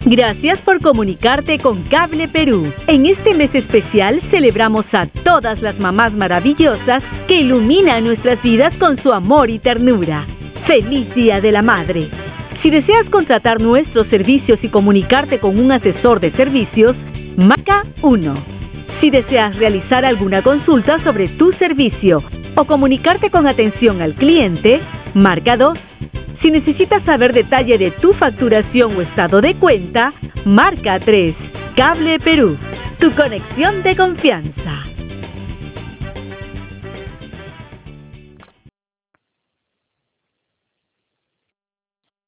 Gracias por comunicarte con Cable Perú. En este mes especial celebramos a todas las mamás maravillosas que iluminan nuestras vidas con su amor y ternura. ¡Feliz Día de la Madre! Si deseas contratar nuestros servicios y comunicarte con un asesor de servicios, marca 1. Si deseas realizar alguna consulta sobre tu servicio o comunicarte con atención al cliente, marca 2. Si necesitas saber detalle de tu facturación o estado de cuenta, marca 3. Cable Perú, tu conexión de confianza.